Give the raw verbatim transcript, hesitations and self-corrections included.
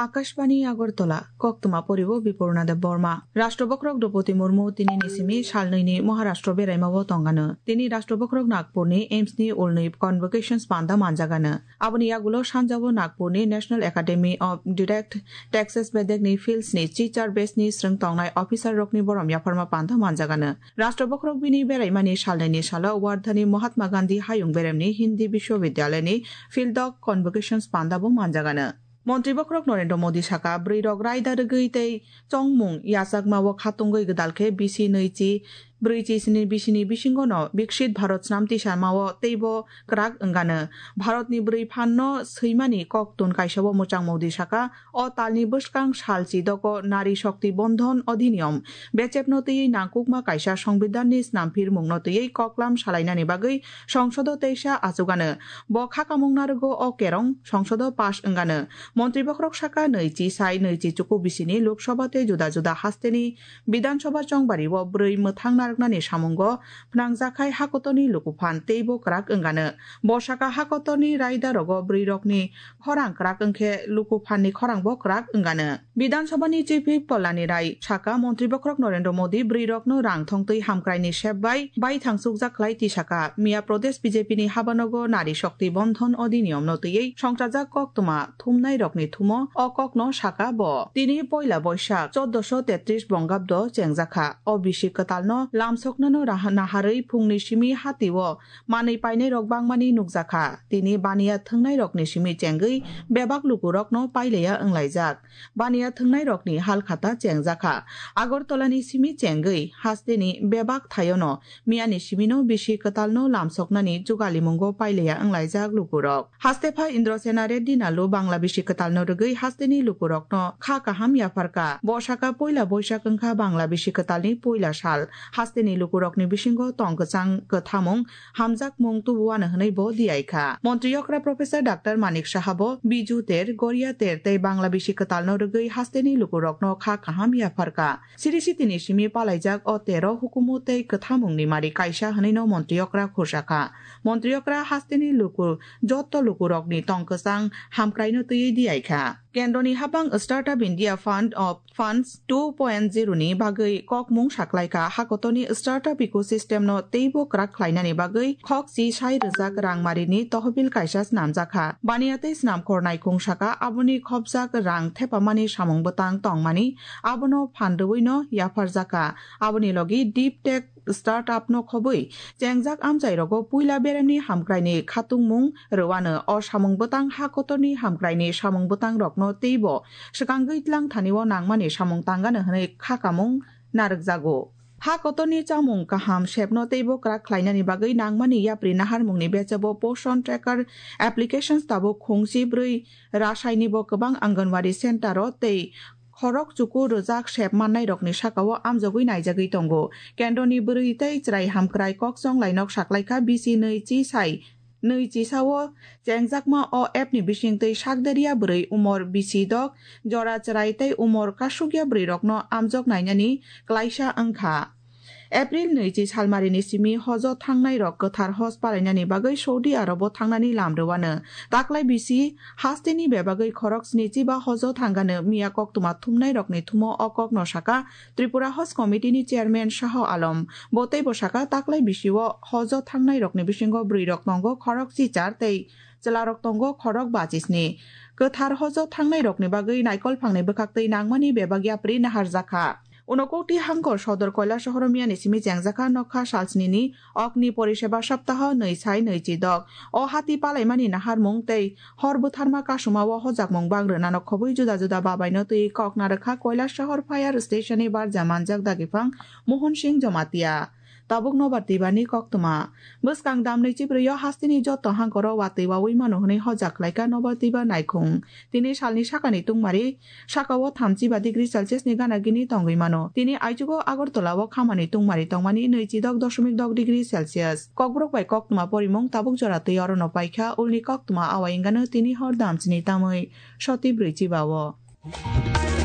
আকাশবাণী আগরতলা কক্তমা পরিব বিপূর্ণাদেব বর্মা রাষ্ট্রবক্রক দ্রৌপদী মুর্মু তিনি নিসিমি সালনৈনি মহারাষ্ট্র বেরাইমাবো তঙ্গানো তিনি রাষ্ট্রবক্রক নাগপুরনি এইমসনি উলনৈ কনভোকেশনস পান্দা মানজাগানো আবনি ইয়াগুলো সানজাবো নাগপুরনি National Academy of Direct Taxes বেদেকনি ফিল্ডসনি টিচাर बेसनि स्रों तंनाय अफिसार रकनि बरम याफारमा पान्था मानजागानो राष्ट्रबक्रक बिनि बेराइमानि सालनैनि साला वार्धानि महात्मा गांधी हायुं बेरेमनि हिंदी विश्वविद्यालयनि फिल्ड अफ कनभोकेशनस पान्दाबो मानजागानो মন্ত্রী বক্রক নরেন্দ্র মোদী সাকা ব্রৈরক রায়দার গৈতৈ চংমুং ইয়াসাকমাও খাতুঙ্গৈ গদালকে বিসি নৈচি ব্রৈচিসনি বিসিনি বিসিঙ্গনো বিকশিত ভারত স্নামতি সামাও তৈব ক্রাক অঙ্গানো ভারতনি ব্রৈ ফান্ন সৈমানি ককতুন কাইসাবো মোচাং মোদী সাকা অ তালনি বসকাং সালচি দক নারী শক্তি বন্ধন অধিনিয়ম বেচেপনো তৈই নাকুকমা কাইসা সংবিধাননি স্নামফির মুংনো তৈই ককলাম সালাইনানি বাগৈ সংসদ তেইসা আচুগানো ব খাকামুং নারগো অ কেরং সংসদ পাস অঙ্গানো মন্ত্রী বক্রক সাকা নৈচি সাই নৈচি চুকু বিসিনি লোকসভাতে জুদা জুদা হাস্তেনি বিধানসভা চংবারি ও ব্রৈ মোথাং নারগনানি সামুঙ্গ ফনাংজাখাই হাকতনি লুকুফান তৈব ক্রাক অঙ্গানো বসাকা হাকতনি রায়দারগ ব্রৈরকনি খরাং ক্রাক অংখে লুকুফাননি খরাংব ক্রাক অঙ্গানো বিধানসভানি চিফ হুইপ পল্লানি রায় সাকা মন্ত্রী বক্রক নরেন্দ্র মোদী ব্রৈরকনো রাং থংতৈ হামক্রাইনি সেববাই বাই থাংসুক জাখলাই তিসাকা মিয়া প্রদেশ বিজেপিনি হাবানগ নারী শক্তি বন্ধন অধিনিয়ম নতৈই সংসাজাক কক্তমা থুমনাই রকনি থুম অককন সাকা ব তিনি পয়লা বৈশাখ চোদ্দশো তেত্রিশ বঙ্গাব্দ চেংজাখা অবিশি কতালনো লামসকনানো নাহারৈ ফুংনি সিমি হাতিও মাनै পাইনাই রক বাংমানি নুকজাখা তিনি বানিয়া থংনাই রকনি সিমি চেংগৈ বেবাক লুকু রকনো পাইলেয়া ওংলাইজাক বানিয়া থংনাই রকনি হালখাতা চেংজাখা আগরতলানি সিমি চেংগৈ হাস্তেনি বেবাক থায়নো মিয়ানি সিমিনো বিশি কতালনো লামসকনানি जुगालिमुंगो पाइलेया ओंलाइजाक लुकुरक हास्तेफा इन्द्रसेना रेड्डी नालु बांग्ला बिशि कतालनो रगै हास्तेनि लुकुरकनो खा काहाम याफारका बसाका पयला बैसाख ओंखा बांग्ला बिशि कतालनि पयला साल हास्तेनि लुकुरकनि बिसिंगो तंगचां कथामुं हामजाक मुं तुबुआनो हनै ब दियाइखा मन्त्री यक्रा प्रोफेसर डाक्टर मानिक साहाबो बिजु तेर गरिया तेर तै बांग्ला बिशि कतालनो रगै हास्तेनि लुकुरकनो खा काहाम याफारका सिरिसितिनि सिमि पालाइजाक अ तेर हुकुमतै कथामुंनि मारि काइसा हनैनो मन्त्री यक्रा खुरसाखा मन्त्री यक्रा हास्तेनि लुकु जत्त लुकुरकनि तंगचां हामक्राइनो तैयै दियाइखा केन्द्रनि हाबां startup India fund of funds two point zero नि बागै ककमुं साख्लायखा हाकतनि स्टार्टअप इकोसिस्टेमनो तैबो क्राक ख्लायनानि बागै खक जि साय रोजाक रांमारिनि तहबिल काइसास नामजाखा बानियातै स्नाम खरनाय खुंसाका आबनि खबजाक रां थेपामानि सामुं बतां तंमानि आबनो फान्दवैनो याफारजाका आबनि लगी डीप टेक स्टार्टअप नो खबै चेंजाक आमजाइरगो पुइला बेरेमनि हामक्राइनि खातुंमुं रवानो अ सामुं बतां हाकतनि हामक्राइनि सामुं बतां रकनो तैबो सकांगैतलां थानिव नांमानि सामुं तांगानो हनै खाकामुं नारगजागो हा कतनि चामुं काहाम शेपनो तैबो क्राक ख्लायनानि बागै नांमानि याप्रि नाहार मुंनि बेचबो पोषण ट्रेकार एप्लिकेशन्स ताबो खुंसि ब्रै रासायनिबो गोबां आंगनवाड़ी सेन्टारो तै खरक चुकु रोजाक शेप माननाय रकनि साकाव आमजगै नायजागै तंगो केन्द्रनि ब्रैतै ज्राय हामक्राय ककसं लाइनक साख्लायखा बिसि नैचि साय नैचि सावो चेंजाकमा अ एपनि बिसिंतै साकदारिया ब्रै उमर बिसि दक जरा चरायतै उमर कासुगिया ब्रै रकनो आमजग नायनानि क्लाइसा अंखा एप्रिल नैजि सालमारिनि सिमि हज थांनाय रक गोथार हज पालायनानि बागै सौदी आरबाव थांनानि लामदोवानो दाख्लाय बिसि हास्तेनि बेबागै खरक स्निजि बा हज थांगानो मिया कक्तुमा थुमनाय रकनि थुमो अकक नसाका त्रिपुरा हज कमिटिनि चेयारमेन शाह आलम बतै बसाका दाख्लाय बिसिओ हज थांनाय रकनि बिसिंगो ब्रै रक नंगो खरक सिचार तै चला रक तंगो खरक बाजिस्नि गोथार हज थांनाय रकनि बागै नायकल फांनाय बोखाक्तै नांमानि बेबागियाप्रि नाहार जाखा उनकोटी हांकर सदर कयला शहर मियानि सिमि जेंजाखा नखा सालस्निनि अग्नि परिसेबा सप्ताह नै साय नैजि दक अ हाति पालायमानि नाहार मुं तै हर बुथारमा कासुमाव हजाक मुं बांग्रोनानो खबै जुदा जुदा बाबायनो तै ककनारखा कयला शहर फायार स्टेशननि बार जामानजाक दागिफां मोहन सिंह जमातिया ताबुक नबारतिबानि कक्तमा बसकां दामनैचि ब्रैयो हास्तिनि जत्त हांकर वातैवावै मानो हनै हजाकलायका नबारतिबा नायखुं तिनि सालनि साकानि तुंमारि साकाव थामजिबा डिग्री सेलसियासनि गानागिनि तंगै मानो तिनि आइजुगो आगरतलाव खामानि तुंमारि तंमानि नैजि दक दशमिक दक डिग्री सेलसियास ककब्रक बाय कक्तमा परिमुं ताबुक जरातै अरन पाइखा उलनि कक्तमा आवायंगानो तिनि हर दामसिनि तामै सति ब्रैजि बावो